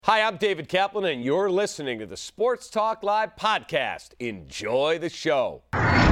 Hi, I'm David Kaplan, and you're listening to the Sports Talk Live podcast. Enjoy the show.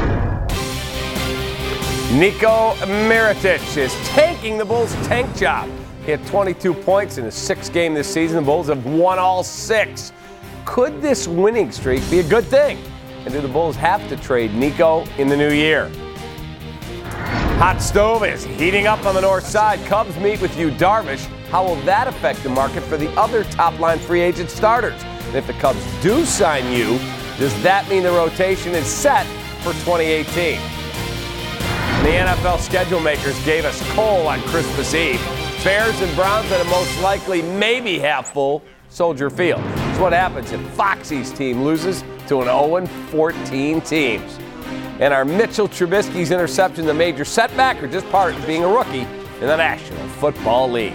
Niko Mirotic is tanking the Bulls' tank job. He had 22 points in his sixth game this season. The Bulls have won all six. Could this winning streak be a good thing? And do the Bulls have to trade Niko in the new year? Hot stove is heating up on the north side. Cubs meet with Yu Darvish. How will that affect the market for the other top-line free agent starters? And if the Cubs do sign Yu, does that mean the rotation is set for 2018? And the NFL schedule makers gave us Cole on Christmas Eve. Bears and Browns at a most likely maybe half-full Soldier Field. It's what happens if Foxy's team loses to an 0-14 teams. And are Mitchell Trubisky's interceptions a major setback or just part of being a rookie in the National Football League?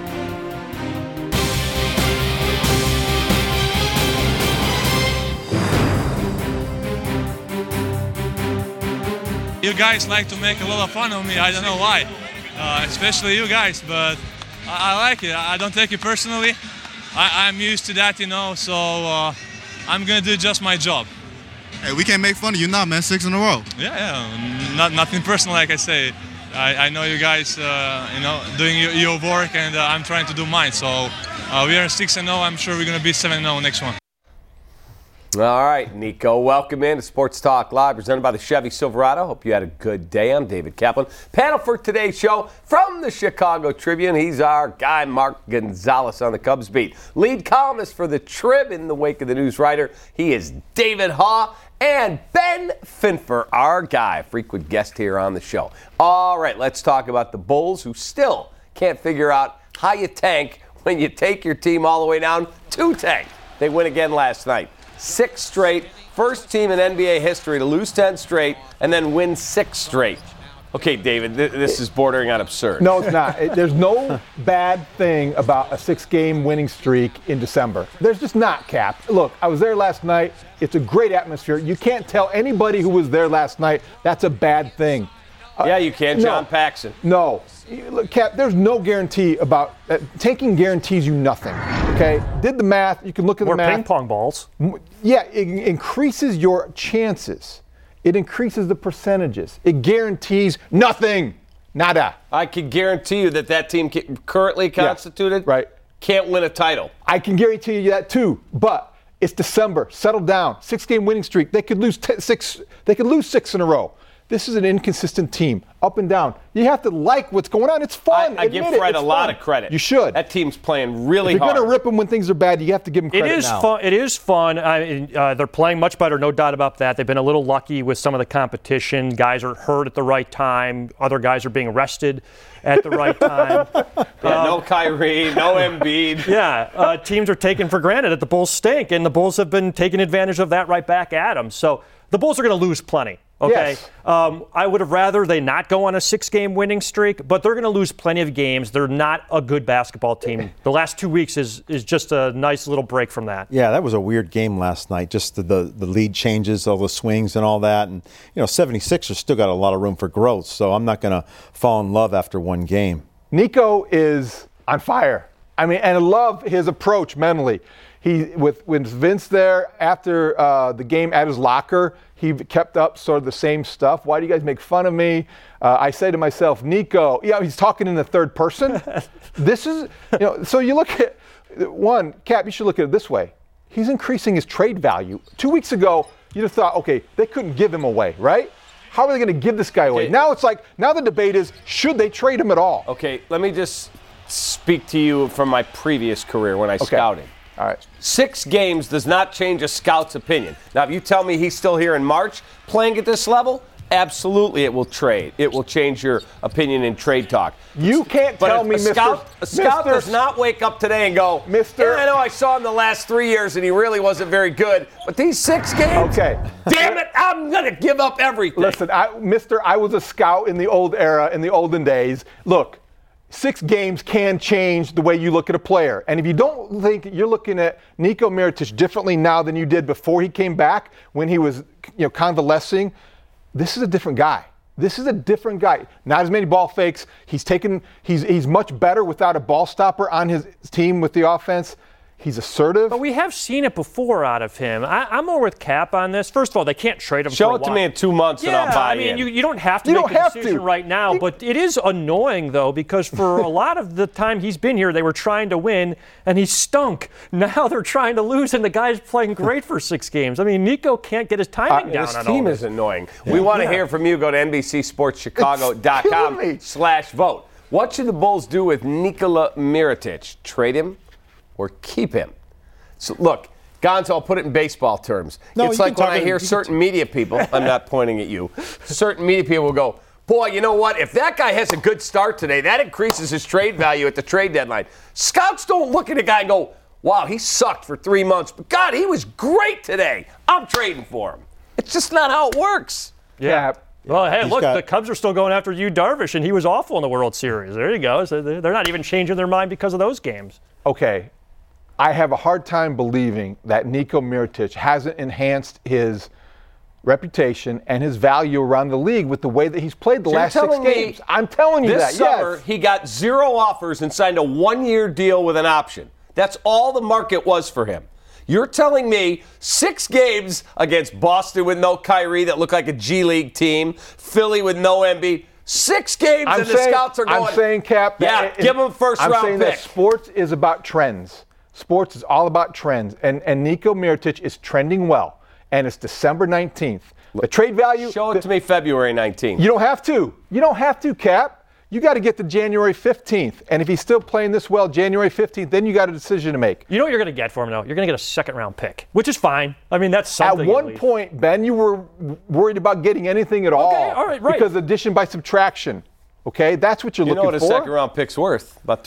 You guys like to make a lot of fun of me. I don't know why, especially you guys, but I like it. I don't take it personally. I'm used to that, so I'm going to do just my job. Hey, we can't make fun of you now, man. 6 in a row. Yeah. Nothing personal, like I say. I know you guys, doing your work, and I'm trying to do mine. So we are 6-0. I'm sure we're going to be 7-0 next one. All right, Niko, welcome in to Sports Talk Live, presented by the Chevy Silverado. Hope you had a good day. I'm David Kaplan. Panel for today's show from the Chicago Tribune. He's our guy, Mark Gonzalez, on the Cubs beat. Lead columnist for the Trib in the wake of the news writer. He is David Haugh. And Ben Finfer, our guy, frequent guest here on the show. All right, let's talk about the Bulls, who still can't figure out how you tank when you take your team all the way down to tank. They win again last night. 6 straight, first team in NBA history to lose 10 straight and then win 6 straight. Okay, David, this is bordering on absurd. No, it's not. There's no bad thing about a 6-game winning streak in December. There's just not, Cap. Look, I was there last night. It's a great atmosphere. You can't tell anybody who was there last night that's a bad thing. Yeah, you can, John Paxson. No. Look, Cap, there's no guarantee about tanking guarantees you nothing. Okay? Did the math. You can look at the math. More ping pong balls. Yeah, it increases your chances. It increases the percentages. It guarantees nothing. Nada. I can guarantee you that team currently constituted can't win a title. I can guarantee you that too. But it's December. Settle down. 6-game winning streak. They could lose 6. They could lose 6 in a row. This is an inconsistent team, up and down. You have to like what's going on. It's fun. I give Fred a lot of credit. You should. That team's playing really hard. If you're going to rip them when things are bad, you have to give them credit now. It is fun. They're playing much better, no doubt about that. They've been a little lucky with some of the competition. Guys are hurt at the right time. Other guys are being arrested at the right time. No Kyrie, no Embiid. Yeah, teams are taken for granted that the Bulls stink, and the Bulls have been taking advantage of that right back at them. So the Bulls are going to lose plenty. Okay, yes. I would have rather they not go on a 6-game winning streak, but they're going to lose plenty of games. They're not a good basketball team. The last 2 weeks is just a nice little break from that. Yeah, that was a weird game last night. Just the lead changes, all the swings and all that. And, 76ers still got a lot of room for growth, so I'm not going to fall in love after one game. Niko is on fire. And I love his approach mentally. With Vince there after the game at his locker, he kept up sort of the same stuff. Why do you guys make fun of me? I say to myself, Niko, he's talking in the third person. This is, so you look at, Cap, you should look at it this way. He's increasing his trade value. 2 weeks ago, you'd have thought, okay, they couldn't give him away, right? How are they going to give this guy away? Now it's like, now the debate is, should they trade him at all? Okay, let me just speak to you from my previous career when I scouted. All right. 6 games does not change a scout's opinion. Now, if you tell me he's still here in March playing at this level, absolutely it will trade. It will change your opinion in trade talk. You can't tell me, A scout does not wake up today and go, yeah, I know I saw him the last 3 years and he really wasn't very good, but these 6 games, damn it, I'm going to give up everything. Listen, I was a scout in the old era, in the olden days. Look, 6 games can change the way you look at a player. And if you don't think you're looking at Niko Mirotic differently now than you did before he came back, when he was convalescing, this is a different guy. This is a different guy. Not as many ball fakes. He's much better without a ball stopper on his team with the offense. He's assertive. But we have seen it before out of him. I'm more with Cap on this. First of all, they can't trade him for a Show while. it to me in 2 months and I'll buy in. You don't have to make a decision right now, but it is annoying, though, because for a lot of the time he's been here, they were trying to win, and he stunk. Now they're trying to lose, and the guy's playing great for 6 games. I mean, Nico can't get his timing down This on all team this. is annoying. We want to hear from you. Go to NBCSportsChicago.com/vote. What should the Bulls do with Nikola Mirotic? Trade him or keep him? So look, Gonzo, I'll put it in baseball terms. No, it's you like can when talk I hear certain media people, I'm not pointing at you, certain media people will go, boy, you know what? If that guy has a good start today, that increases his trade value at the trade deadline. Scouts don't look at a guy and go, wow, he sucked for 3 months, but God, he was great today. I'm trading for him. It's just not how it works. Yeah. Well, hey, look, got- the Cubs are still going after Yu Darvish, and he was awful in the World Series. There you go. So they're not even changing their mind because of those games. Okay, I have a hard time believing that Niko Mirotic hasn't enhanced his reputation and his value around the league with the way that he's played the So you're last 6 telling me games. I'm telling you this that, summer, yes. he got 0 offers and signed a 1-year deal with an option. That's all the market was for him. You're telling me 6 games against Boston with no Kyrie that looked like a G League team, Philly with no Embiid, 6 games and the scouts are going. I'm saying, Cap. Yeah, give him a first-round I'm saying pick. that sports is about trends. Sports is all about trends, and Niko Mirotic is trending well. And it's December 19th. The trade value. Show it to me February 19th. You don't have to. You don't have to, Cap. You got to get to January 15th. And if he's still playing this well, January 15th, then you got a decision to make. You know what you're going to get for him, though? You're going to get a second-round pick, which is fine. I mean, that's something. At one point, Ben, you were worried about getting anything at all. all right, right. Because addition by subtraction. Okay, that's what you're You know looking what a for. second-round pick's worth? About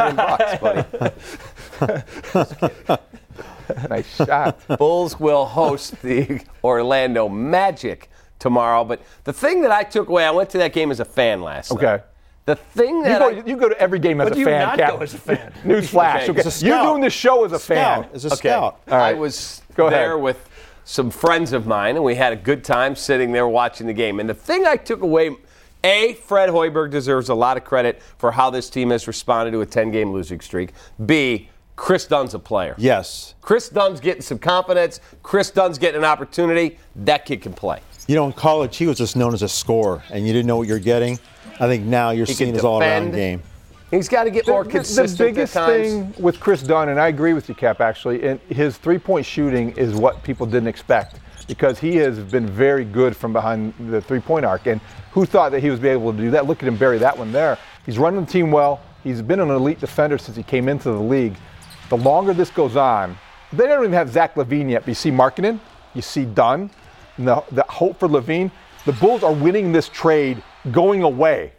$3.5 million, buddy. Nice shot. Bulls will host the Orlando Magic tomorrow. But the thing that I took away, I went to that game as a fan last night. Okay. The thing that You go to every game as But a do you fan, not Cap. go as a fan? Newsflash. Okay, Okay. as a You're scout. doing the show as a fan. As a scout. I was Go there ahead. with some friends of mine, and we had a good time sitting there watching the game. And the thing I took away, A, Fred Hoiberg deserves a lot of credit for how this team has responded to a 10-game losing streak. B, Chris Dunn's a player. Yes. Chris Dunn's getting some confidence. Chris Dunn's getting an opportunity. That kid can play. You know, in college, he was just known as a scorer, and you didn't know what you're getting. I think now you're He seeing can his all-around defend. game. He's got to get more The consistent biggest at times. thing with Chris Dunn, and I agree with you, Cap, actually, and his three-point shooting is what people didn't expect because he has been very good from behind the three-point arc. And who thought that he was able to do that? Look at him bury that one there. He's running the team well. He's been an elite defender since he came into the league. The longer this goes on, they don't even have Zach LaVine yet, but you see Markkanen, you see Dunn, and the hope for LaVine. The Bulls are winning this trade going away.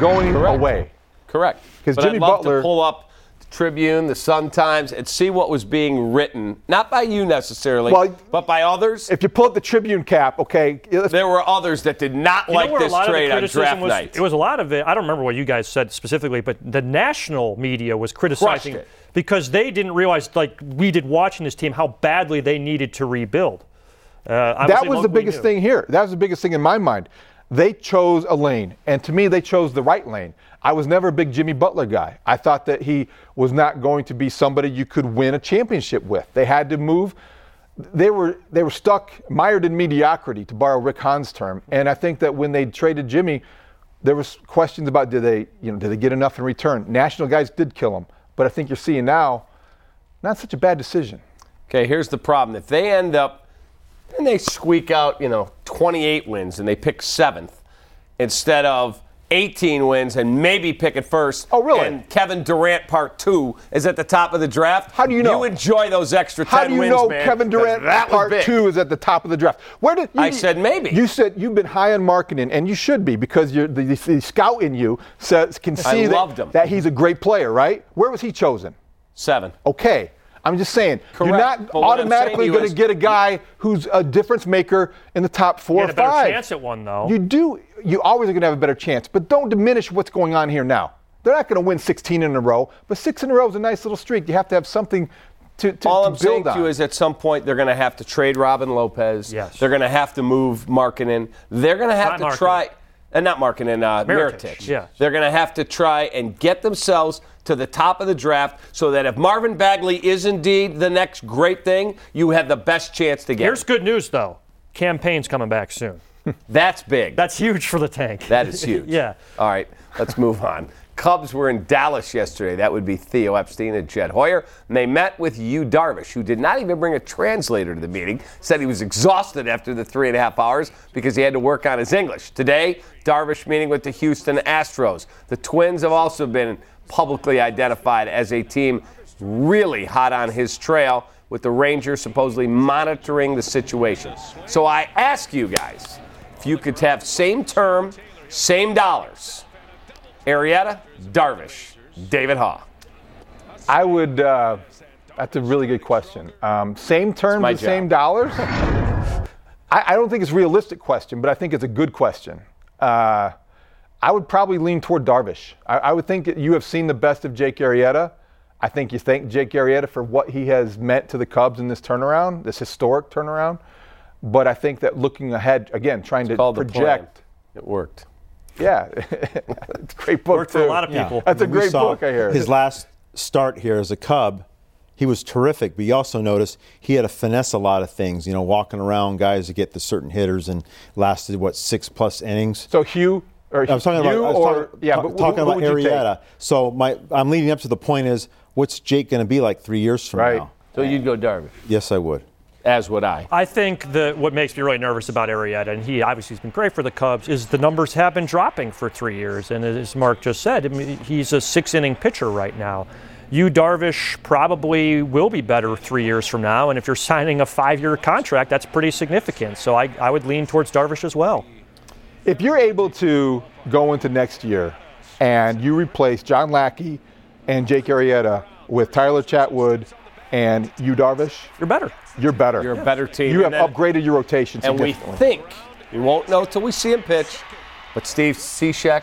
Away. Correct. 'Cause But Jimmy I'd love Butler- to pull up the Tribune, the Sun-Times, and see what was being written, not by you necessarily, Well, but by others. If you pull up the Tribune, Cap, okay, There were others that did not like where this a lot trade of the on criticism draft was, night. It was a lot of it. I don't remember what you guys said specifically, but the national media was criticizing Crushed it. because they didn't realize, like we did watching this team, how badly they needed to rebuild. that Obviously, was the we biggest knew. thing here. That was the biggest thing in my mind. They chose a lane, and to me, they chose the right lane. I was never a big Jimmy Butler guy. I thought that he was not going to be somebody you could win a championship with. They had to move. They were stuck, mired in mediocrity, to borrow Rick Hahn's term. And I think that when they traded Jimmy, there was questions about did they get enough in return? National guys did kill him, but I think you're seeing now, not such a bad decision. Okay, here's the problem. If they end up and they squeak out, 28 wins and they pick 7th instead of 18 wins and maybe pick it first. Oh, really? And Kevin Durant Part 2 is at the top of the draft. How do you know? You enjoy those extra 10 How do you wins, know man, Kevin 'cause Durant that was Part big. 2 is at the top of the draft? Where did I said maybe. You said you've been high on Markkanen, and you should be because the scout in you can see loved him. that he's a great player, right? Where was he chosen? 7. Okay. I'm just saying, Correct. you're not But what I'm automatically saying to you going to is- get a guy who's a difference maker in the top 4 You or had a better 5. chance at one, though. You do. You always are going to have a better chance, but don't diminish what's going on here now. They're not going to win 16 in a row, but 6 in a row is a nice little streak. You have to have something to All to I'm saying build to you on. is at some point they're going to have to trade Robin Lopez. Yes. They're going to have to move Markkanen. They're going to have Not to try, not Markkanen, Mirotic. Yeah. They're going to have to try and get themselves to the top of the draft so that if Marvin Bagley is indeed the next great thing, you have the best chance to get Here's him. good news, though. Campaign's coming back soon. That's big. That's huge for the tank. That is huge. Yeah. All right, let's move on. Cubs were in Dallas yesterday. That would be Theo Epstein and Jed Hoyer. And they met with Yu Darvish, who did not even bring a translator to the meeting. Said he was exhausted after the 3.5 hours because he had to work on his English. Today, Darvish meeting with the Houston Astros. The Twins have also been publicly identified as a team really hot on his trail, with the Rangers supposedly monitoring the situation. So I ask you guys, if you could have same term, same dollars, Arrieta, Darvish, David Haugh. I would. That's a really good question. Same terms, my the same dollars. I don't think it's a realistic question, but I think it's a good question. I would probably lean toward Darvish. I would think that you have seen the best of Jake Arrieta. I think you thank Jake Arrieta for what he has meant to the Cubs in this turnaround, this historic turnaround. But I think that looking ahead, again, trying to project. It worked. Yeah, it's a great book Worked too. for a lot of people. That's a We great saw book, I hear. His last start here as a Cub, he was terrific, but you also noticed he had to finesse a lot of things, walking around guys to get the certain hitters, and lasted, 6+ innings. So Hugh, or I was talking you, about, or talking who about would you take? Arrieta. So I'm leading up to the point is, what's Jake going to be like 3 years from Right. now? So you'd go Darvish, Yes, I would. as would I. I think that what makes me really nervous about Arrieta, and he obviously has been great for the Cubs, is the numbers have been dropping for 3 years. And as Mark just said, I mean, he's a 6-inning pitcher right now. Yu Darvish probably will be better 3 years from now. And if you're signing a 5-year contract, that's pretty significant. So I would lean towards Darvish as well. If you're able to go into next year and you replace John Lackey and Jake Arrieta with Tyler Chatwood and Yu Darvish, You're better. you're better. You're a better team. You have And then- upgraded your rotation And we significantly. think, we won't know till we see him pitch, but Steve Cishek,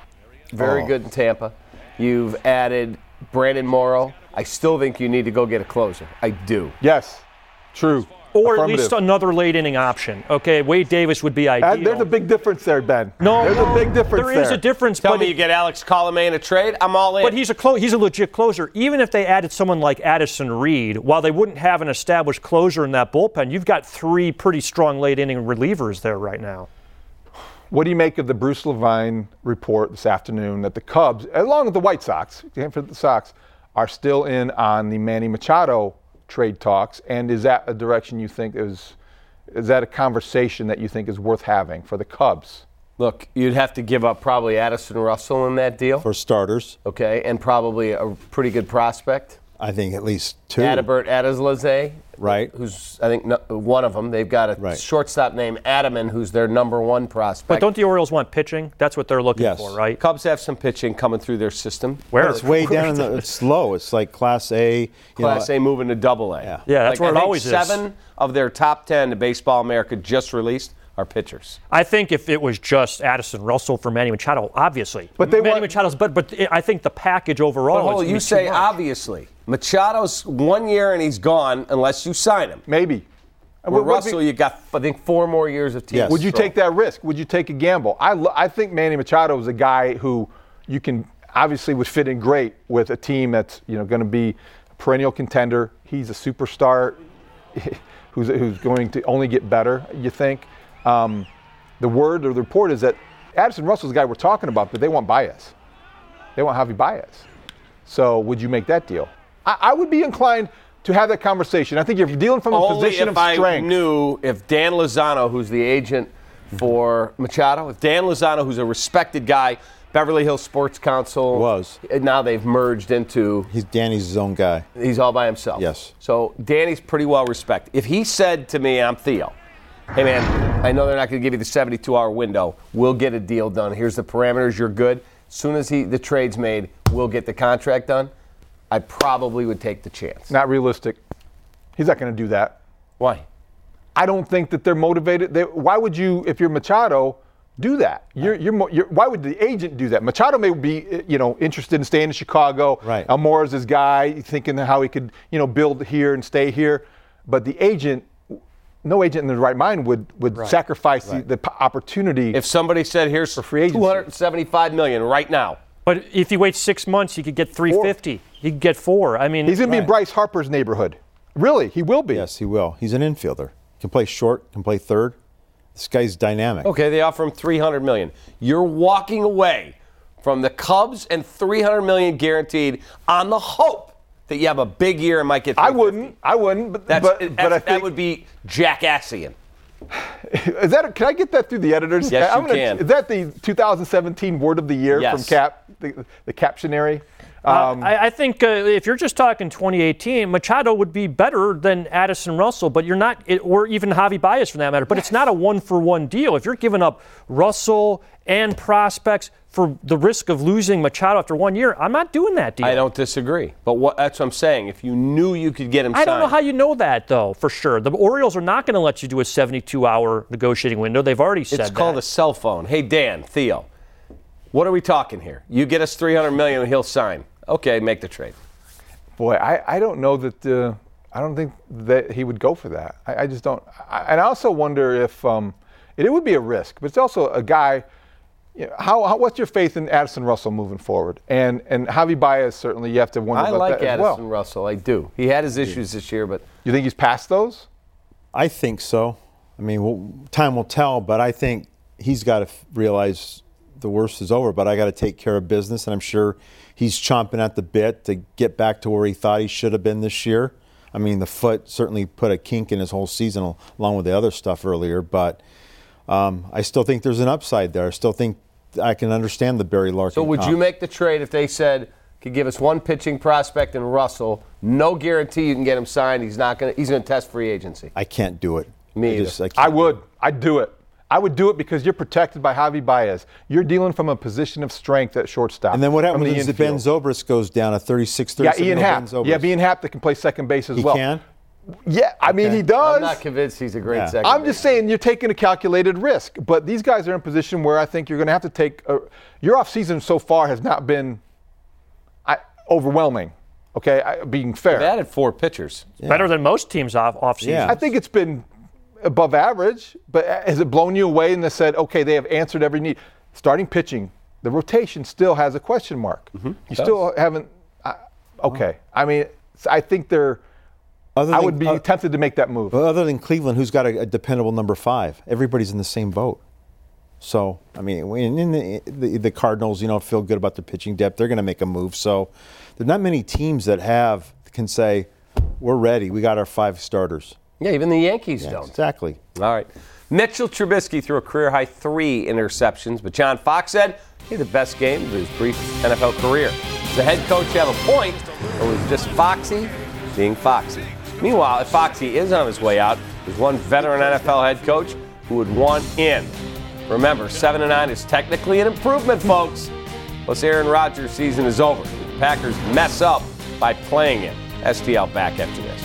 very good in Tampa. You've added Brandon Morrow. I still think you need to go get a closer. I do. Yes, true. Or at Affirmative. least another late inning option. Okay, Wade Davis would be ideal. There's a big difference there, Ben. No, there's a big difference there is a difference. Tell but me you get Alex Colomé in a trade, I'm all in. But he's a legit closer. Even if they added someone like Addison Reed, while they wouldn't have an established closer in that bullpen, you've got 3 pretty strong late inning relievers there right now. What do you make of the Bruce Levine report this afternoon that the Cubs, along with the White Sox, for the Sox, are still in on the Manny Machado trade talks? And is that a direction you think is that a conversation that you think is worth having for the Cubs? Look, you'd have to give up probably Addison Russell in that deal. For starters, Okay, and probably a pretty good prospect. I think at least 2. Adalbert Adeslazay, Right. who's, I think, one of them. They've got a Right. shortstop named Adaman, who's their number 1 prospect. But don't the Orioles want pitching? That's what they're looking Yes. for, right? Cubs have some pitching coming through their system. Where? It's way down it's low. It's like Class A. Class A moving to Double A. Yeah. Yeah, that's where I it think always is. 7 of their top 10 that Baseball America just released are pitchers. I think if it was just Addison Russell for Manny Machado, obviously. But they Manny want- Machado's, but I think the package overall. But is hold, gonna you be say too much. obviously. Machado's 1 year and he's gone unless you sign him. Maybe. With Russell, you got, I think, 4 more years of team. Yes. Would you take that risk? Would you take a gamble? I think Manny Machado is a guy who you can obviously would fit in great with a team that's going to be a perennial contender. He's a superstar who's going to only get better. You think? The word or the report is that Addison Russell's the guy we're talking about, but they want Baez. They want Javi Baez. So would you make that deal? I would be inclined to have that conversation. I think you're dealing from a Only position if of I strength. knew if Dan Lozano, who's the agent for Machado, if Dan Lozano, who's a respected guy, Beverly Hills Sports Council, Was. now they've merged into, Danny's his own guy. he's all by himself. Yes. So Danny's pretty well respected. If he said to me, I'm Theo, hey man, I know they're not going to give you the 72-hour window. We'll get a deal done. Here's the parameters. You're good. As soon as the trade's made, we'll get the contract done. I probably would take the chance. Not realistic. He's not going to do that. Why? I don't think that they're motivated. Why would you, if you're Machado, do that? Why would the agent do that? Machado may be, interested in staying in Chicago. Right. Almora's his guy, thinking how he could, build here and stay here. But the agent, no agent in their right mind would sacrifice the opportunity. If somebody said, here's free agency. $275 million right now, But if he waits 6 months, he could get 350. He could get 4. I mean, he's going to be in Bryce Harper's neighborhood. Really, he will be. Yes, he will. He's an infielder. Can play short, can play third. This guy's dynamic. Okay, they offer him $300 million. You're walking away from the Cubs and $300 million guaranteed on the hope that you have a big year and might get. I wouldn't. But I think that would be jackassian. Is that? Can I get that through the editors? Yes, you can. Is that the 2017 word of the year from Cap, the Captionary? I think if you're just talking 2018, Machado would be better than Addison Russell, but you're not, or even Javi Baez for that matter. But it's not a one-for-one deal. If you're giving up Russell and prospects for the risk of losing Machado after 1 year, I'm not doing that deal. I don't disagree. But that's what I'm saying. If you knew you could get him signed. I don't know how you know that, though, for sure. The Orioles are not going to let you do a 72-hour negotiating window. They've already said that. It's called a cell phone. Hey, Dan, Theo, what are we talking here? You get us $300 million and he'll sign. Okay, make the trade. Boy, I don't know that. I don't think that he would go for that. I just don't. And I also wonder if it would be a risk, but it's also a guy. You know, what's your faith in Addison Russell moving forward? And Javi Baez, certainly you have to wonder about that as well. I like Addison Russell. I do. He had his issues this year, but you think he's past those? I think so. I mean, time will tell, but I think he's got to realize the worst is over. But I got to take care of business, and I'm sure he's chomping at the bit to get back to where he thought he should have been this year. I mean, the foot certainly put a kink in his whole season along with the other stuff earlier, but I still think there's an upside there. I still think I can understand the Barry Larkin. So would you make the trade if they said, could give us one pitching prospect in Russell, no guarantee you can get him signed, he's going to test free agency? I can't do it. Me either. I would. I'd do it. I would do it because you're protected by Javi Baez. You're dealing from a position of strength at shortstop. And then what happens if Ben Zobrist goes down at 36, Yeah, Ian Happ. Yeah, Ian Happ that can play second base as well. He can? Yeah, I mean, he does. I'm not convinced he's a great second I'm just saying you're taking a calculated risk. But these guys are in a position where I think you're going to have to take your offseason so far has not been overwhelming, okay, being fair. They've added 4 pitchers. Better than most teams offseason. Yeah. I think it's been above average, but has it blown you away and they said, okay, they have answered every need? Starting pitching, the rotation still has a question mark. Mm-hmm. You still haven't, okay. I mean, I think I would be tempted to make that move. Other than Cleveland, who's got a dependable number 5? Everybody's in the same boat. So, I mean, in the Cardinals, feel good about their pitching depth. They're going to make a move. So, there's not many teams that can say, we're ready. We got our 5 starters. Yeah, even the Yankees don't. Exactly. All right. Mitchell Trubisky threw a career-high 3 interceptions, but John Fox said he had the best game of his brief NFL career. Does the head coach have a point, or was it just Foxy being Foxy? Meanwhile, if Foxy is on his way out, there's one veteran NFL head coach who would want in. Remember, 7-9 is technically an improvement, folks. Plus, Aaron Rodgers' season is over. The Packers mess up by playing it. STL back after this.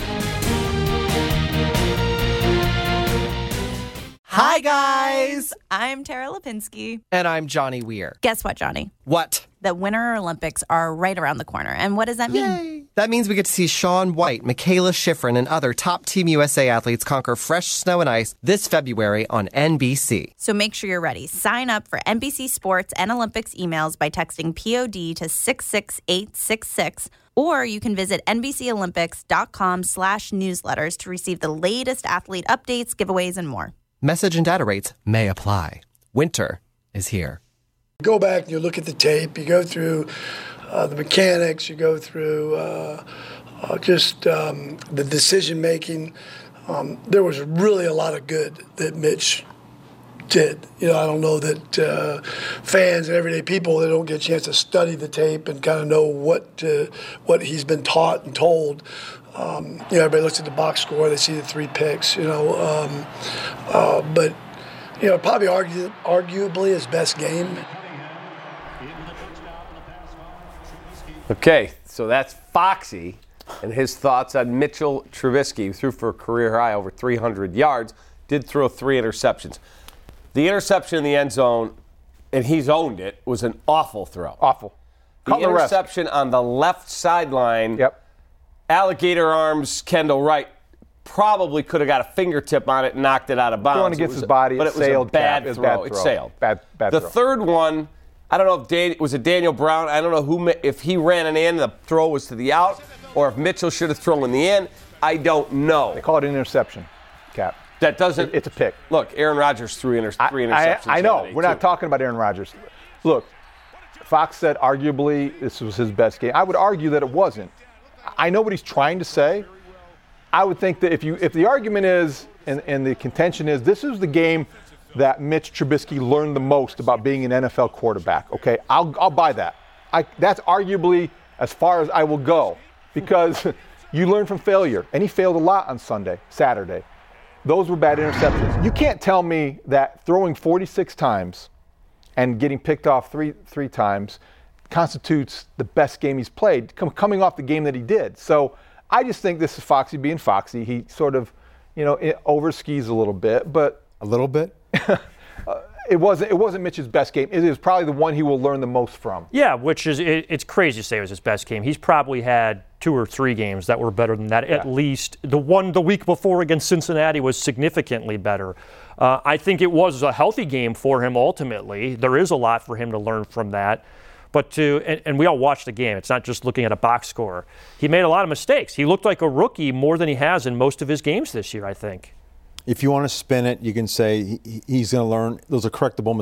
Hi, guys! I'm Tara Lipinski. And I'm Johnny Weir. Guess what, Johnny? What? The Winter Olympics are right around the corner. And what does that mean? Yay! That means we get to see Shaun White, Michaela Schifrin, and other top Team USA athletes conquer fresh snow and ice this February on NBC. So make sure you're ready. Sign up for NBC Sports and Olympics emails by texting POD to 66866. Or you can visit NBCOlympics.com/newsletters to receive the latest athlete updates, giveaways, and more. Message and data rates may apply. Winter is here. Go back and you look at the tape. You go through the mechanics. You go through the decision making. There was really a lot of good that Mitch did. I don't know that fans and everyday people, they don't get a chance to study the tape and kind of know what he's been taught and told. Everybody looks at the box score, they see the 3 picks, but probably arguably his best game. Okay, so that's Foxy and his thoughts on Mitchell Trubisky, who threw for a career high over 300 yards, did throw 3 interceptions. The interception in the end zone, and he's owned it, was an awful throw. Awful. The interception on the left sideline. Yep. Alligator arms, Kendall Wright probably could have got a fingertip on it and knocked it out of bounds. Going against his body, but it was a bad throw. It sailed. Bad the throw. third one, I don't know if was it Daniel Brown. I don't know if he ran an in, the throw was to the out, or if Mitchell should have thrown in the in. I don't know. They call it an interception, Cap. That doesn't. It's a pick. Look, Aaron Rodgers threw three interceptions. I know. We're not talking about Aaron Rodgers. Look, Fox said arguably this was his best game. I would argue that it wasn't. I know what he's trying to say. I would think that if the argument is and the contention is this is the game that Mitch Trubisky learned the most about being an NFL quarterback. Okay, I'll buy that. That's arguably as far as I will go because you learn from failure, and he failed a lot on Saturday. Those were bad interceptions. You can't tell me that throwing 46 times and getting picked off three times constitutes the best game he's played, coming off the game that he did. So I just think this is Foxy being Foxy. He sort of, overskis a little bit, but a little bit. It wasn't Mitch's best game. It is probably the one he will learn the most from. Yeah, which is it's crazy to say it was his best game. He's probably had 2 or 3 games that were better than that. Yeah. At least the one the week before against Cincinnati was significantly better. I think it was a healthy game for him ultimately. There is a lot for him to learn from that. But and we all watched the game. It's not just looking at a box score. He made a lot of mistakes. He looked like a rookie more than he has in most of his games this year, I think. If you want to spin it, you can say he's going to learn. Those are correctable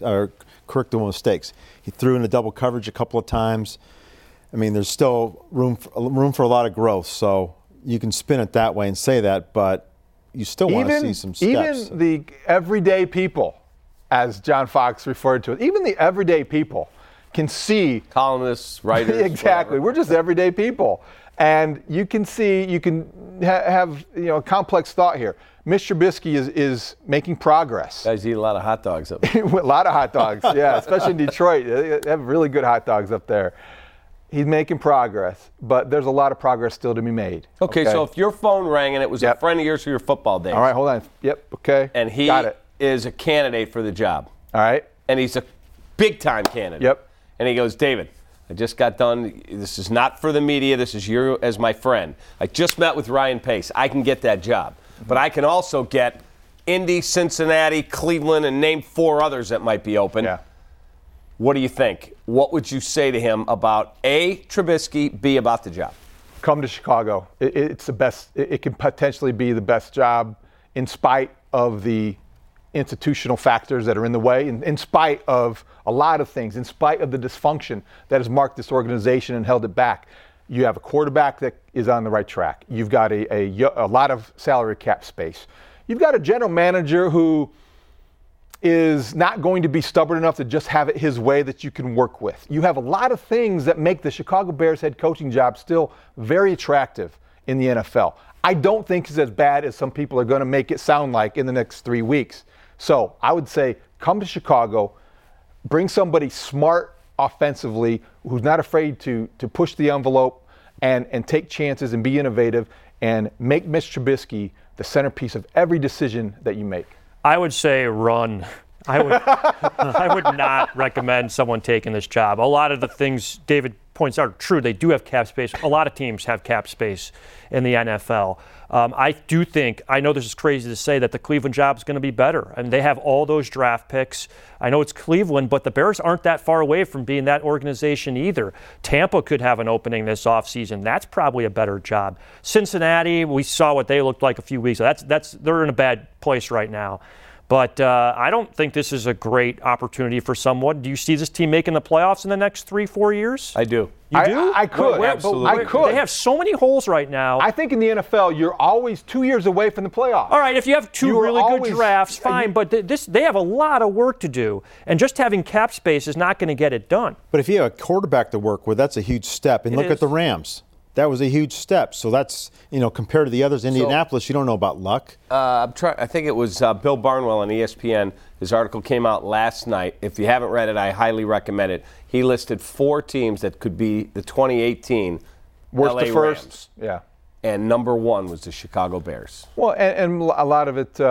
mistakes. He threw into double coverage a couple of times. I mean, there's still room for a lot of growth. So you can spin it that way and say that, but you still want to see some steps. Even the everyday people, as John Fox referred to it, even the everyday people can see. Columnists, writers. Exactly. Whatever. We're just everyday people. And you can see, you can have a complex thought here. Mitch Trubisky is making progress. Guys eat a lot of hot dogs up there. A lot of hot dogs, yeah, especially in Detroit. They have really good hot dogs up there. He's making progress, but there's a lot of progress still to be made. Okay, so if your phone rang and it was a friend of yours for your football days. All right, hold on. Yep, okay. And he is a candidate for the job. All right. And he's a big-time candidate. Yep. And he goes, David, I just got done. This is not for the media. This is you as my friend. I just met with Ryan Pace. I can get that job. But I can also get Indy, Cincinnati, Cleveland, and name 4 others that might be open. Yeah. What do you think? What would you say to him about A, Trubisky, B, about the job? Come to Chicago. It's the best. It can potentially be the best job in spite of the institutional factors that are in the way, in spite of a lot of things, in spite of the dysfunction that has marked this organization and held it back. You have a quarterback that is on the right track. You've got a lot of salary cap space. You've got a general manager who is not going to be stubborn enough to just have it his way that you can work with. You have a lot of things that make the Chicago Bears head coaching job still very attractive in the NFL. I don't think it's as bad as some people are going to make it sound like in the next 3 weeks. So I would say come to Chicago, bring somebody smart offensively who's not afraid to push the envelope and take chances and be innovative and make Mitch Trubisky the centerpiece of every decision that you make. I would say run. I would not recommend someone taking this job. A lot of the things David points out are true. They do have cap space. A lot of teams have cap space in the NFL. I do think, I know this is crazy to say, that the Cleveland job is going to be better. And they have all those draft picks. I know it's Cleveland, but the Bears aren't that far away from being that organization either. Tampa could have an opening this offseason. That's probably a better job. Cincinnati, we saw what they looked like a few weeks ago. They're in a bad place right now. But I don't think this is a great opportunity for someone. Do you see this team making the playoffs in the next 3-4 years? I do. You do? I could. Absolutely. I could. They have so many holes right now. I think in the NFL, you're always 2 years away from the playoffs. All right, if you have two really good drafts, fine. But they have a lot of work to do. And just having cap space is not going to get it done. But if you have a quarterback to work with, that's a huge step. And look at the Rams. That was a huge step. So that's, compared to the others, Indianapolis, you don't know about luck. I think it was Bill Barnwell on ESPN. His article came out last night. If you haven't read it, I highly recommend it. He listed 4 teams that could be the 2018 Worst LA to first. Rams. Yeah. And number 1 was the Chicago Bears. Well, and a lot of it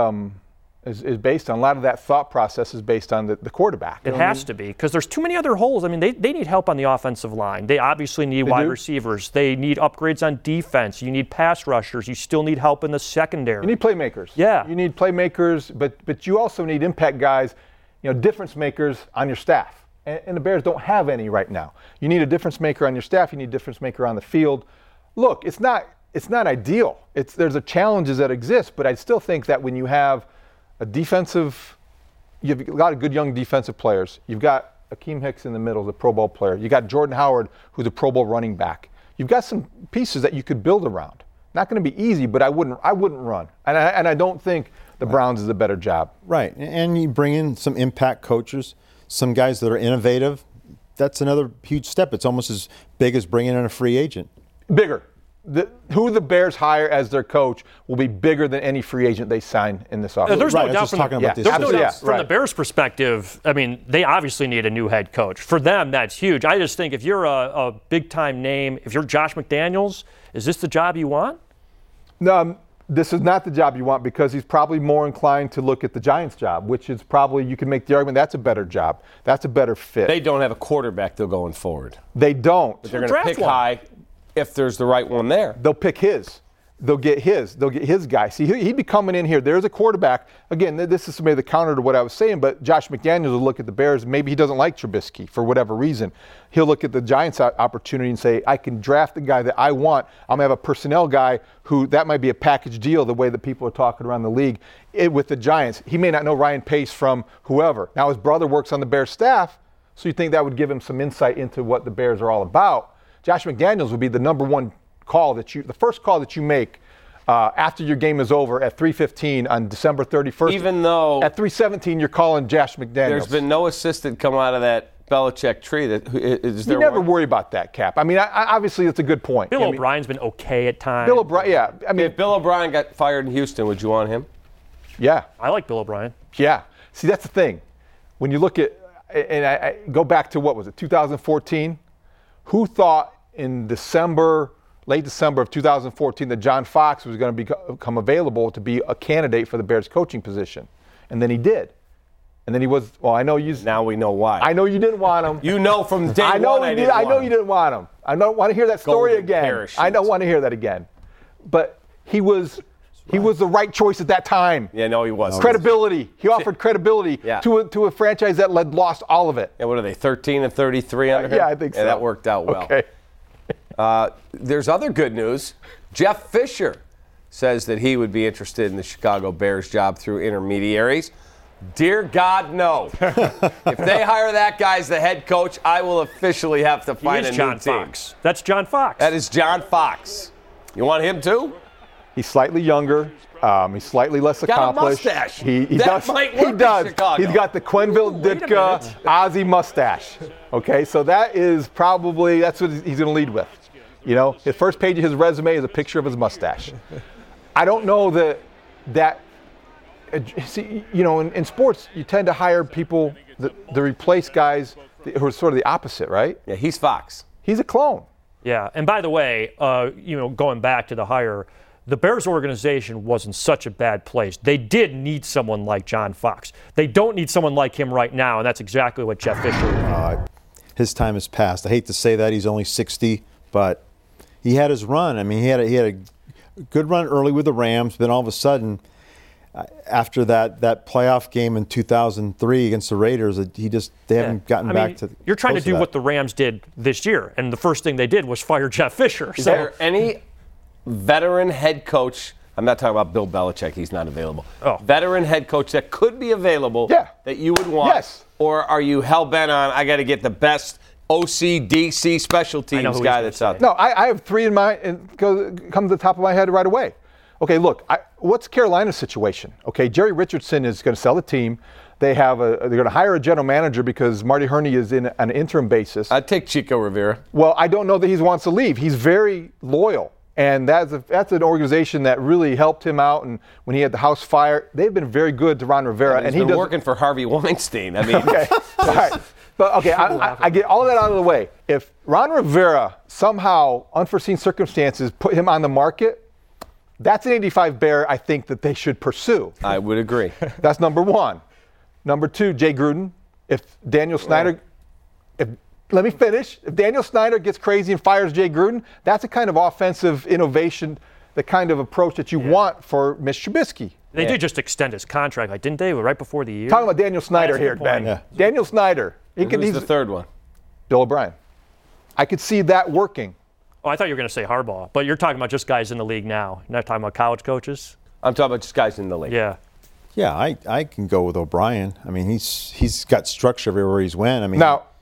is based on, a lot of that thought process is based on the quarterback. It has to be, because there's too many other holes. I mean, they need help on the offensive line. They obviously need wide receivers. They need upgrades on defense. You need pass rushers. You still need help in the secondary. You need playmakers. Yeah. You need playmakers, but you also need impact guys, difference makers on your staff. And the Bears don't have any right now. You need a difference maker on your staff. You need a difference maker on the field. Look, it's not ideal. There's challenges that exist, but I still think that when you have you have a lot of good young defensive players. You've got Akeem Hicks in the middle, the Pro Bowl player. You got Jordan Howard, who's a Pro Bowl running back. You've got some pieces that you could build around. Not going to be easy, but I wouldn't run. And I don't think the Browns is a better job. Right, and you bring in some impact coaches, some guys that are innovative. That's another huge step. It's almost as big as bringing in a free agent. Bigger. Who the Bears hire as their coach will be bigger than any free agent they sign in this offseason. There's no doubt from the Bears' perspective. I mean, they obviously need a new head coach. For them, that's huge. I just think if you're a big-time name, if you're Josh McDaniels, is this the job you want? No, this is not the job you want because he's probably more inclined to look at the Giants' job, which is probably, you can make the argument, that's a better job. That's a better fit. They don't have a quarterback, though, going forward. They don't. But they're going to pick high if there's the right one there. They'll pick his. They'll get his guy. See, he'd be coming in here. There's a quarterback. Again, this is maybe the counter to what I was saying, but Josh McDaniels will look at the Bears. Maybe he doesn't like Trubisky for whatever reason. He'll look at the Giants' opportunity and say, I can draft the guy that I want. I'm going to have a personnel guy who, that might be a package deal the way that people are talking around the league with the Giants. He may not know Ryan Pace from whoever. Now, his brother works on the Bears staff, so you think that would give him some insight into what the Bears are all about. Josh McDaniels would be the number one call the first call that you make after your game is over at 3:15 on December 31st. Even though at 3:17 you're calling Josh McDaniels. There's been no assistant come out of that Belichick tree. You never worry about that, Cap. I mean, obviously it's a good point. Bill O'Brien's been okay at times. Bill O'Brien, yeah. I mean, if Bill O'Brien got fired in Houston, would you want him? Yeah. I like Bill O'Brien. Yeah. See, that's the thing. When you look at, and I go back to, what was it, 2014? Who thought in late December of 2014 that John Fox was going to become available to be a candidate for the Bears coaching position? And then he did. And then he was, I know you. Now we know why. I know you didn't want him. You know from day one I know you didn't want him. I don't want to hear that story again. I don't want to hear that again. But he was the right choice at that time. Yeah, no, he was. Credibility. He offered credibility to a franchise that had lost all of it. And what are they, 13-33 under him? Yeah, I think so. Yeah, that worked out well. Okay. There's other good news. Jeff Fisher says that he would be interested in the Chicago Bears job through intermediaries. Dear God, no. If they hire that guy as the head coach, I will officially have to find a new John team. Fox. That's John Fox. That is John Fox. You want him too? He's slightly younger. He's slightly less accomplished. Got a mustache. He that might work he does. In Chicago. He's got the Quenville Ditka Ozzie mustache. Okay, so that's what he's going to lead with. You know, his first page of his resume is a picture of his mustache. I don't know that see, you know, in sports, you tend to hire people that replace guys who are sort of the opposite, right? Yeah, he's Fox. He's a clone. Yeah, and by the way, going back to the hire, the Bears organization was in such a bad place. They did need someone like John Fox. They don't need someone like him right now, and that's exactly what Jeff Fisher is. His time has passed. I hate to say that. He's only 60, but he had his run. I mean, he had a good run early with the Rams, then all of a sudden, after that playoff game in 2003 against the Raiders, they haven't gotten back to. You're trying to do what the Rams did this year, and the first thing they did was fire Jeff Fisher. Is there any veteran head coach? I'm not talking about Bill Belichick. He's not available. Oh. Veteran head coach that could be available that you would want? Yes. Or are you hell-bent on, I got to get the best OC, special teams guy that's out there? No, I have three in mind, and come to the top of my head right away. Okay, look, what's Carolina's situation? Okay, Jerry Richardson is going to sell the team. They're going to hire a general manager because Marty Herney is in an interim basis. I'd take Chico Rivera. Well, I don't know that he wants to leave. He's very loyal. And that's an organization that really helped him out. And when he had the house fire, they've been very good to Ron Rivera. And he's been working for Harvey Weinstein. I mean, okay, all right. But okay, I get all of that out of the way. If Ron Rivera somehow, unforeseen circumstances, put him on the market, that's an 85 Bear I think that they should pursue. I would agree. That's number one. Number two, Jay Gruden. If Daniel Snyder, let me finish. If Daniel Snyder gets crazy and fires Jay Gruden, that's a kind of offensive innovation, the kind of approach that you want for Mitch Trubisky. They did just extend his contract, didn't they? Right before the year. Talking about Daniel Snyder here, Ben. Yeah. Daniel Snyder, Who's the third one? Bill O'Brien. I could see that working. Oh, I thought you were going to say Harbaugh, but you're talking about just guys in the league now. You're not talking about college coaches? I'm talking about just guys in the league. Yeah. Yeah, I can go with O'Brien. I mean, he's got structure everywhere he's went. I mean,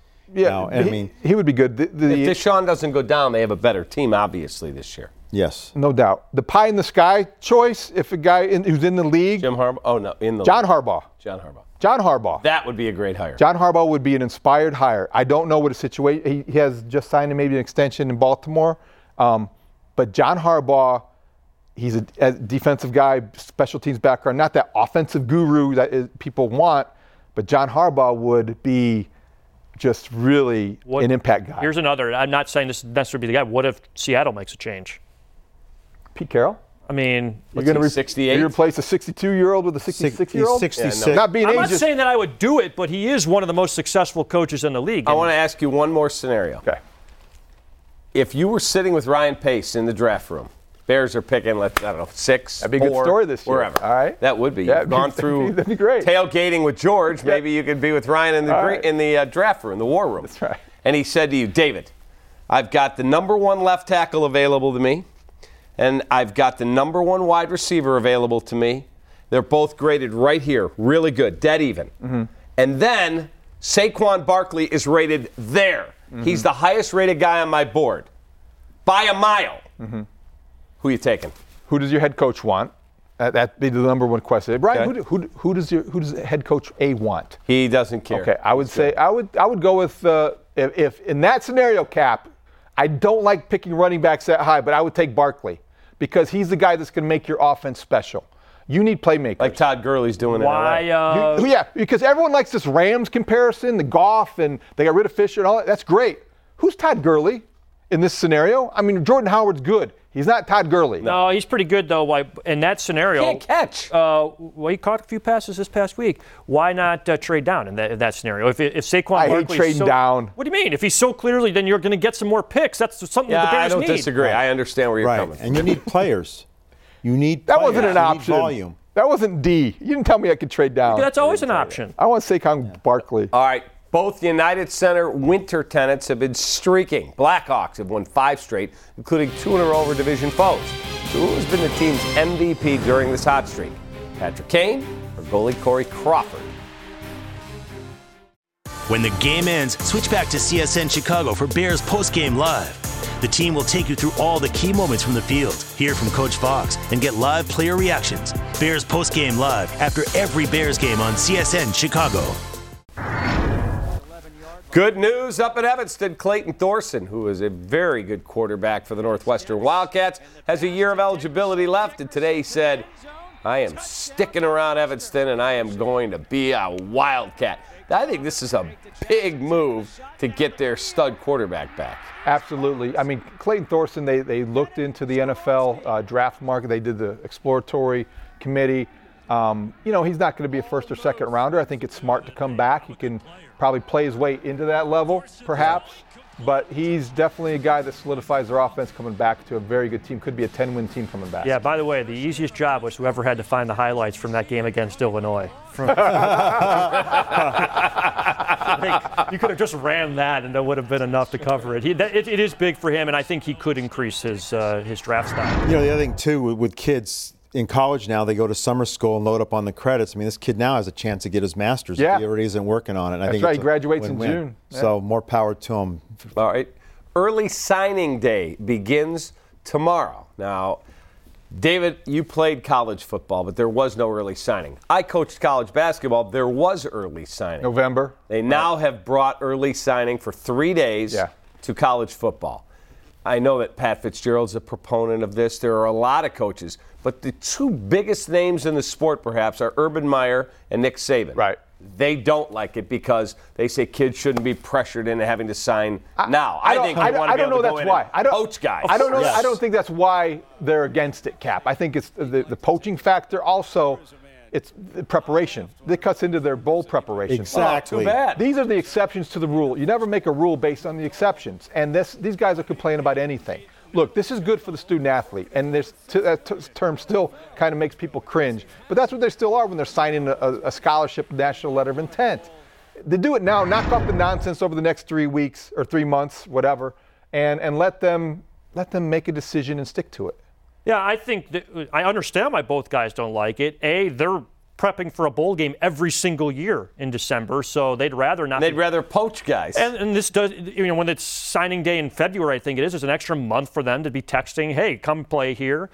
he would be good. If Deshaun doesn't go down, they have a better team, obviously, this year. Yes. No doubt. The pie in the sky choice, if a guy who's in the league. Jim Harbaugh? Oh, no, in the John league. Harbaugh. John Harbaugh. That would be a great hire. John Harbaugh would be an inspired hire. I don't know what a situation. He has just signed maybe an extension in Baltimore. But John Harbaugh, he's a defensive guy, special teams background, not that offensive guru that people want, but John Harbaugh would be just really an impact guy. Here's another. I'm not saying this necessarily be the guy. What if Seattle makes a change? Pete Carroll? I mean, you're going to 68? replace a 62-year-old with a 66-year-old? He's 66. Yeah, no. Not being I'm not ageist. saying that I would do it, but he is one of the most successful coaches in the league. I want to ask you one more scenario. Okay. If you were sitting with Ryan Pace in the draft room, Bears are picking, I don't know, 6, That'd be a 4, good story this year. wherever. All right. That would be. Yeah, You've gone through that'd be great. tailgating with George. Maybe you could be with Ryan in the draft room, the war room. That's right. And he said to you, David, I've got the number 1 left tackle available to me, and I've got the number 1 wide receiver available to me. They're both graded right here, really good, dead even. Mm-hmm. And then Saquon Barkley is rated there. Mm-hmm. He's the highest rated guy on my board by a mile. Mm-hmm. Who are you taking? Who does your head coach want? That'd be the number one question. Brian, Okay. who does head coach A want? He doesn't care. Okay, I would say I would go with if in that scenario, Cap, I don't like picking running backs that high, but I would take Barkley because he's the guy that's going to make your offense special. You need playmakers. Like Todd Gurley's doing in LA. Yeah, because everyone likes this Rams comparison, the Goff, and they got rid of Fisher and all that. That's great. Who's Todd Gurley in this scenario? I mean, Jordan Howard's good. He's not Todd Gurley. No, he's pretty good, though. In that scenario, Can't catch. Well, he caught a few passes this past week. Why not trade down in that scenario? If Saquon I hate Barkley's trading down. What do you mean? If he's so clearly, then you're going to get some more picks. That's something that the Bears I don't need. disagree. I understand where you're Right, coming from. and you need players. You need That players. wasn't an You need option. volume. That wasn't D. You didn't tell me I could trade down. That's always an option. I want Saquon Barkley. All right. Both United Center winter tenants have been streaking. Blackhawks have won 5 straight, including 2 in a row over division foes. So who has been the team's MVP during this hot streak? Patrick Kane or goalie Corey Crawford? When the game ends, switch back to CSN Chicago for Bears postgame live. The team will take you through all the key moments from the field, hear from Coach Fox, and get live player reactions. Bears postgame live after every Bears game on CSN Chicago. Good news up at Evanston. Clayton Thorson, who is a very good quarterback for the Northwestern Wildcats, has a year of eligibility left, and today he said, I am sticking around Evanston and I am going to be a Wildcat. I think this is a big move to get their stud quarterback back. Absolutely. I mean, Clayton Thorson, they looked into the NFL draft market. They did the exploratory committee. He's not going to be a first or second rounder. I think it's smart to come back. He can probably play his way into that level, perhaps. But he's definitely a guy that solidifies their offense coming back to a very good team. Could be a 10-win team coming back. Yeah, by the way, the easiest job was whoever had to find the highlights from that game against Illinois. You could have just ran that, and that would have been enough to cover it. It is big for him, and I think he could increase his draft stock. The other thing, too, with kids in college now, they go to summer school and load up on the credits. I mean, this kid now has a chance to get his master's if he already isn't working on it. That's right. He graduates in June. Yeah. So more power to him. All right. Early signing day begins tomorrow. Now, David, you played college football, but there was no early signing. I coached college basketball. There was early signing. November. They now have brought early signing for 3 days to college football. I know that Pat Fitzgerald's a proponent of this. There are a lot of coaches. But the 2 biggest names in the sport, perhaps, are Urban Meyer and Nick Saban. Right. They don't like it because they say kids shouldn't be pressured into having to sign now. I don't know that's why. Coach guys. I don't know. I don't think that's why they're against it, Cap. I think it's the poaching factor. Also, it's the preparation. It cuts into their bowl preparation. Exactly. Too bad. These are the exceptions to the rule. You never make a rule based on the exceptions. And these guys will complain about anything. Look, this is good for the student athlete, and that term still kind of makes people cringe. But that's what they still are when they're signing a scholarship national letter of intent. to do it now, knock off the nonsense over the next 3 weeks or 3 months, whatever, and let them make a decision and stick to it. Yeah, I think that I understand why both guys don't like it. They're prepping for a bowl game every single year in December, so they'd rather not. They'd rather poach guys. And this does, when it's signing day in February, I think it is, it's an extra month for them to be texting, hey, come play here.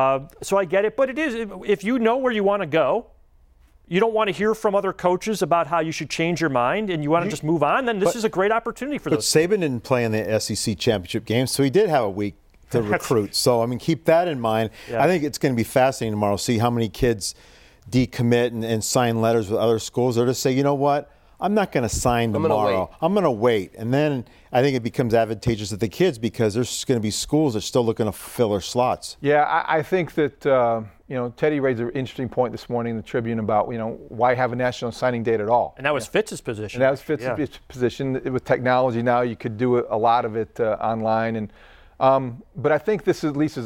So I get it, but it is, if you know where you want to go, you don't want to hear from other coaches about how you should change your mind and you want to just move on, then this is a great opportunity for those. But Saban didn't play in the SEC championship game, so he did have a week to recruit. So, keep that in mind. Yeah. I think it's going to be fascinating tomorrow to see how many kids decommit and sign letters with other schools, or to say, you know what, I'm not going to sign tomorrow. I'm going to wait. And then I think it becomes advantageous to the kids because there's going to be schools that are still looking to fill their slots. Yeah, I think that, Teddy raised an interesting point this morning in the Tribune about, why have a national signing date at all? And that was Fitz's position. And that was Fitz's position. With technology now, you could do a lot of it online. And but I think this at least is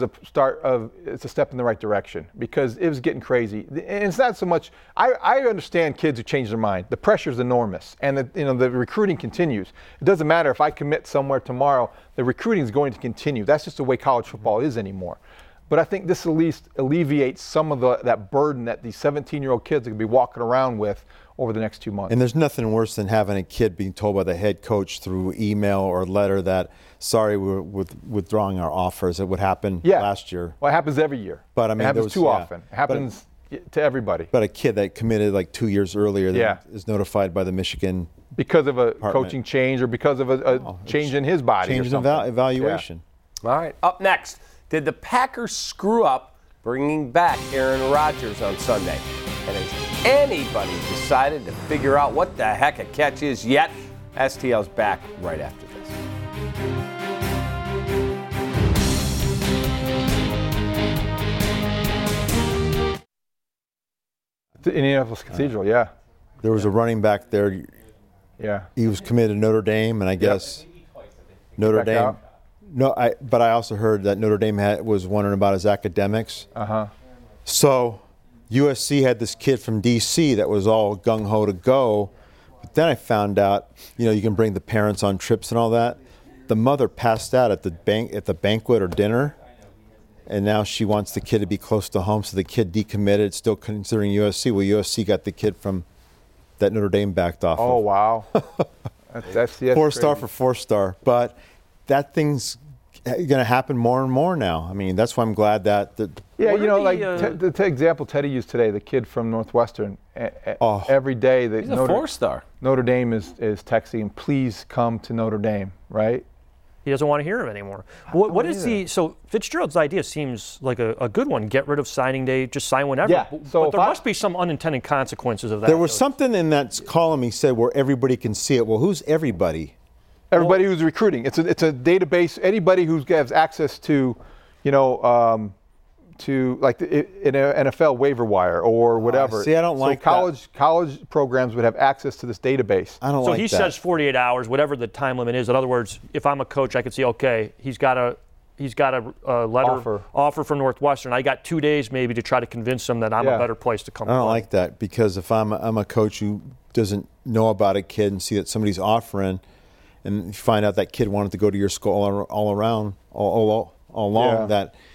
it's a step in the right direction because it was getting crazy. And it's not so much, I understand kids who change their mind. The pressure is enormous and the recruiting continues. It doesn't matter if I commit somewhere tomorrow, the recruiting is going to continue. That's just the way college football is anymore. But I think this at least alleviates some of that burden that these 17-year-old kids are going to be walking around with over the next 2 months. And there's nothing worse than having a kid being told by the head coach through email or letter that, sorry, we're withdrawing our offers. It would happen last year. Well, it happens every year. But it happens too often. It happens to everybody. But a kid that committed like 2 years earlier is notified by the Michigan because of a department. Coaching change or because of a change in his body. Change in evaluation. Yeah. All right, up next. Did the Packers screw up bringing back Aaron Rodgers on Sunday? And has anybody decided to figure out what the heck a catch is yet? STL's back right after this. Indianapolis Cathedral, yeah. There was a running back there. Yeah. He was committed to Notre Dame, and I guess Notre Dame. Out. But I also heard that Notre Dame was wondering about his academics. So USC had this kid from D.C. that was all gung-ho to go. But then I found out, you can bring the parents on trips and all that. The mother passed out at the banquet or dinner, and now she wants the kid to be close to home, so the kid decommitted, still considering USC. Well, USC got the kid from that Notre Dame backed off. Oh, wow. that's 4-star for 4-star. But that thing's going to happen more and more now. That's why I'm glad that. The example Teddy used today, the kid from Northwestern. Every day, he's a 4-star. Notre Dame is texting him, please come to Notre Dame, right? He doesn't want to hear him anymore. So Fitzgerald's idea seems like a good one. Get rid of signing day, just sign whenever. Yeah. But there must be some unintended consequences of that. There was something in that column he said where everybody can see it. Well, who's everybody? Everybody who's recruiting. It's a database. Anybody who has access to, to like an NFL waiver wire or whatever. See, I don't like that. College programs would have access to this database. I don't like that. So he says 48 hours, whatever the time limit is. In other words, if I'm a coach, I could see, okay, he's got a letter offer from Northwestern. I got 2 days maybe to try to convince him that I'm a better place to come. I don't like that because if I'm a coach who doesn't know about a kid and see that somebody's offering, and you find out that kid wanted to go to your school all along,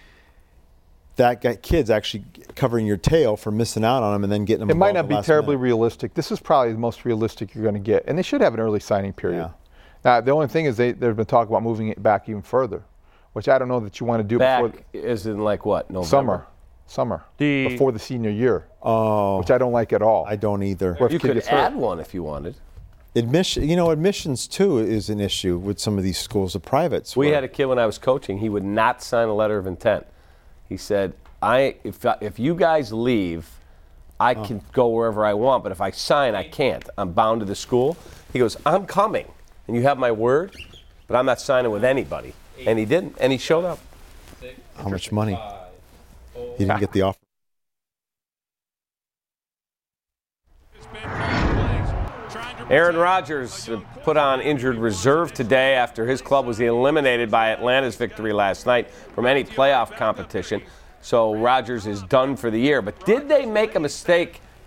that kid's actually covering your tail for missing out on him and then getting him. It might not be terribly realistic. This is probably the most realistic you're going to get, and they should have an early signing period. Yeah. Now, the only thing is they've been talking about moving it back even further, which I don't know that you want to do before. Is in like what? November? Summer. Before the senior year. Oh. Which I don't like at all. I don't either. You could add one if you wanted. Admissions too is an issue with some of these schools, the privates. We had a kid when I was coaching. He would not sign a letter of intent. He said, if you guys leave, I can go wherever I want, but if I sign, I can't. I'm bound to the school. He goes, I'm coming, and you have my word, but I'm not signing with anybody. And he didn't, and he showed up. How much money? He didn't get the offer. Aaron Rodgers put on injured reserve today after his club was eliminated by Atlanta's victory last night from any playoff competition. So Rodgers is done for the year. But did they make a mistake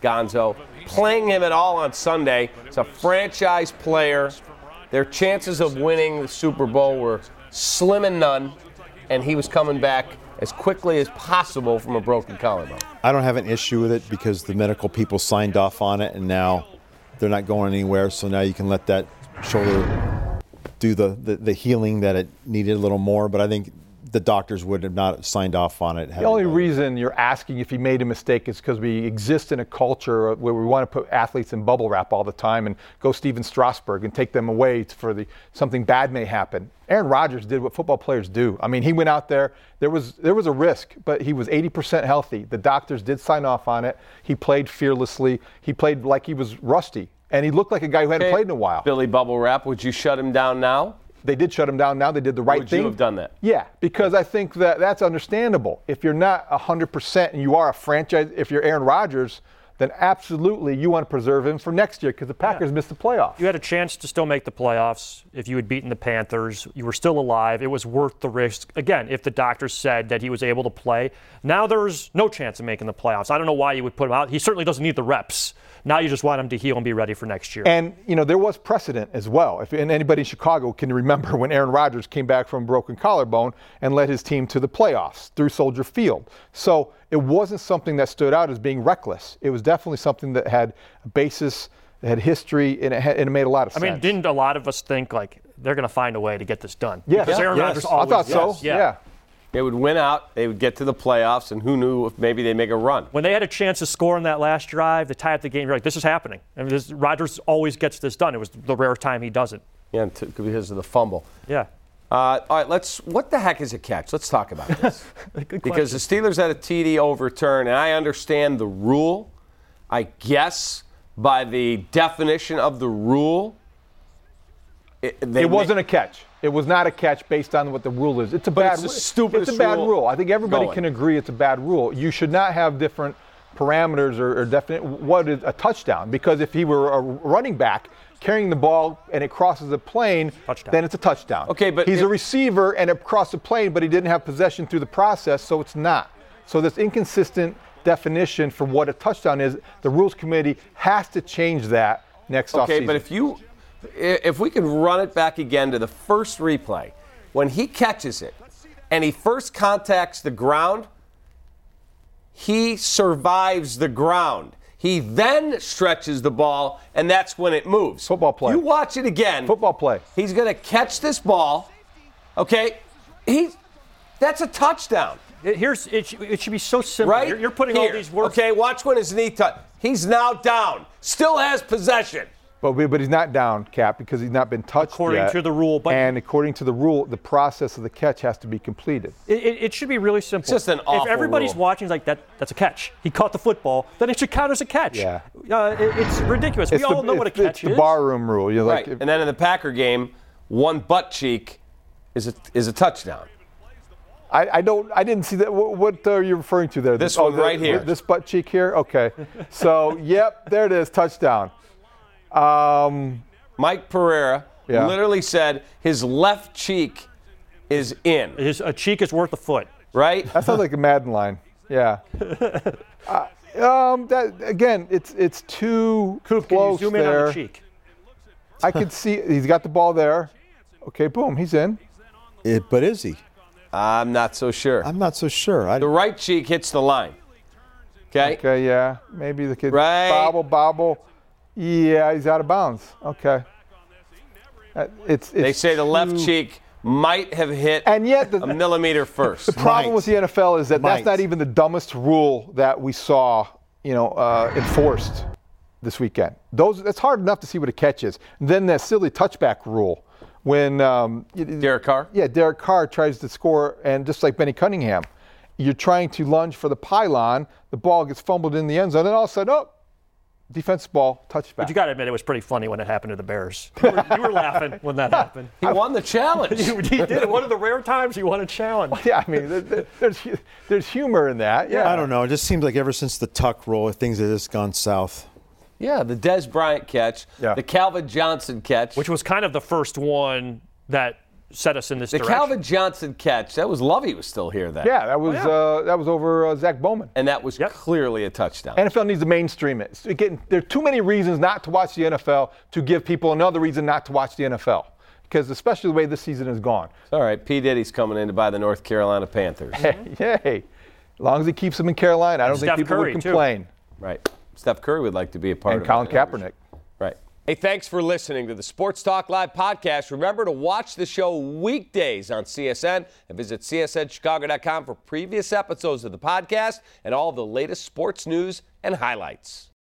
Gonzo. Playing him at all on Sunday. It's a franchise player. Their chances of winning the Super Bowl were slim and none, and he was coming back as quickly as possible from a broken collarbone. I don't have an issue with it because the medical people signed off on it, and now they're not going anywhere, so now you can let that shoulder do the healing that it needed a little more, but I think the doctors would have not signed off on it. The only reason you're asking if he made a mistake is because we exist in a culture where we want to put athletes in bubble wrap all the time and go Steven Strasburg and take them away for something bad may happen. Aaron Rodgers did what football players do. I mean, he went out there. There was a risk, but he was 80% healthy. The doctors did sign off on it. He played fearlessly. He played like he was rusty, and he looked like a guy who hadn't played in a while. Billy Bubble Wrap, would you shut him down now? They did shut him down now. They did the right thing. Would you have done that? Yeah, because I think that's understandable. If you're not 100% and you are a franchise, if you're Aaron Rodgers, then absolutely you want to preserve him for next year because the Packers missed the playoffs. You had a chance to still make the playoffs if you had beaten the Panthers. You were still alive. It was worth the risk. Again, if the doctors said that he was able to play. Now there's no chance of making the playoffs. I don't know why you would put him out. He certainly doesn't need the reps. Now you just want him to heal and be ready for next year. And, there was precedent as well. And anybody in Chicago can remember when Aaron Rodgers came back from a broken collarbone and led his team to the playoffs through Soldier Field. So it wasn't something that stood out as being reckless. It was definitely something that had a basis, that had history, and it made a lot of sense. I mean, didn't a lot of us think, they're going to find a way to get this done? Yes. Because Aaron Rodgers always I thought so, yeah. They would win out, they would get to the playoffs, and who knew if maybe they make a run. When they had a chance to score in that last drive, to tie up the game, you're like, this is happening. I mean, Rodgers always gets this done. It was the rare time he doesn't. Yeah, because of the fumble. Yeah. All right, what the heck is a catch? Let's talk about this. Because the Steelers had a TD overturn, and I understand the rule. I guess by the definition of the rule, it wasn't a catch. It was not a catch based on what the rule is. It's a bad rule. It's a bad rule. I think everybody can agree it's a bad rule. You should not have different parameters or definite what is a touchdown, because if he were a running back carrying the ball and it crosses a plane, then it's a touchdown. Okay, but he's a receiver and it crossed a plane, but he didn't have possession through the process, so it's not. So this inconsistent definition for what a touchdown is, the Rules Committee has to change that next offseason. Okay, but if we can run it back again to the first replay, when he catches it and he first contacts the ground, he survives the ground. He then stretches the ball, and that's when it moves. Football play. You watch it again. Football play. He's going to catch this ball. Okay? That's a touchdown. It should be so simple. Right? You're putting all these words. Okay, watch when his knee touch. He's now down. Still has possession. But he's not down, Cap, because he's not been touched according to the rule. And according to the rule, the process of the catch has to be completed. It should be really simple. It's just an awful If everybody's rule. watching, like that's a catch. He caught the football, then it should count as a catch. Yeah. It's ridiculous. We all know what a catch is. It's the barroom rule. Right. And then in the Packer game, one butt cheek is a touchdown. I didn't see that. What are you referring to there? This one right here. This butt cheek here? Okay. So, yep, there it is, touchdown. Mike Pereira literally said his left cheek is in. His cheek is worth a foot. Right? That sounds like a Madden line. Yeah. Again, it's too Coop, close can you zoom there. in on the cheek? I could see he's got the ball there. Okay, boom, he's in. But is he? I'm not so sure. I'm not so sure. The right cheek hits the line. Okay? Okay, yeah. Maybe the kid right. bobble. Yeah, he's out of bounds. Okay. They say the left cheek might have hit a millimeter first. The problem with the NFL is that's not even the dumbest rule that we saw, enforced this weekend. That's hard enough to see what a catch is. And then that silly touchback rule when Derek Carr? Yeah, Derek Carr tries to score, and just like Benny Cunningham, you're trying to lunge for the pylon, the ball gets fumbled in the end zone, and all of a sudden, defensive ball, touchback. But you got to admit, it was pretty funny when it happened to the Bears. You were laughing when that happened. He won the challenge. He did. One of the rare times he won a challenge. Well, yeah, I mean, there's humor in that. Yeah. I don't know. It just seems like ever since the Tuck rule, things have just gone south. Yeah, the Dez Bryant catch, the Calvin Johnson catch. Which was kind of the first one that set us in this The direction. Calvin Johnson catch, that was Lovey was still here then. Yeah, that was over Zach Bowman. And that was clearly a touchdown. NFL needs to mainstream it. There are too many reasons not to watch the NFL to give people another reason not to watch the NFL. Because especially the way this season has gone. All right, P. Diddy's coming in to buy the North Carolina Panthers. Hey, as long as he keeps them in Carolina, I don't think people would complain. Right. Steph Curry would like to be a part of it. And Colin Kaepernick. Right. Hey, thanks for listening to the Sports Talk Live podcast. Remember to watch the show weekdays on CSN and visit csnchicago.com for previous episodes of the podcast and all the latest sports news and highlights.